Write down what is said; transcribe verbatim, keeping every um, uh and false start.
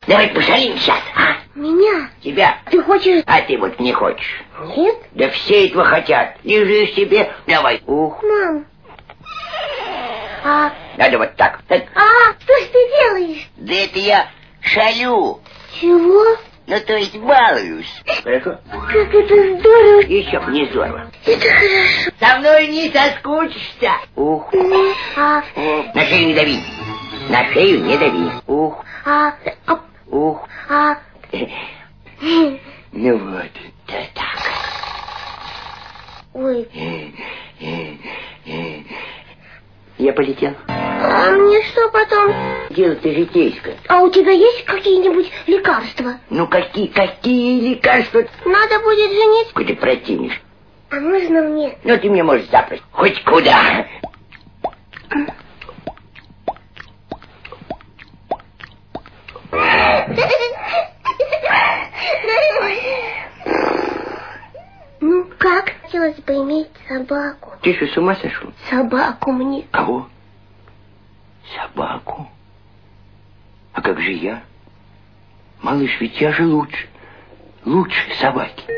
Давай пожалим сейчас, а? Меня? Тебя. Ты хочешь? А ты вот не хочешь. Нет? Да все этого хотят. Лежи себе. Давай. Ух. Мам. А? Надо вот так. так. А, что ж ты делаешь? Да это я шалю. Чего? Ну, то есть балуюсь. Хорошо? Как это здорово. Еще б не здорово. Это хорошо. Со мной не соскучишься. Ух. А? На шею не дави. На шею не дави. Ух. А? А? Ух. А? Ну вот, да так. Ой. Я полетел. А мне что потом? Дело-то житейское. А у тебя есть какие-нибудь лекарства? Ну какие, какие лекарства? Надо будет жениться. Какой ты противишь. А можно мне? Ну ты мне можешь запросто. Хоть куда. Ну как? Хотелось бы иметь собаку. Ты что, с ума сошел? Собаку мне. Кого? Собаку? А как же я? Малыш, ведь я же лучше. Лучше собаки.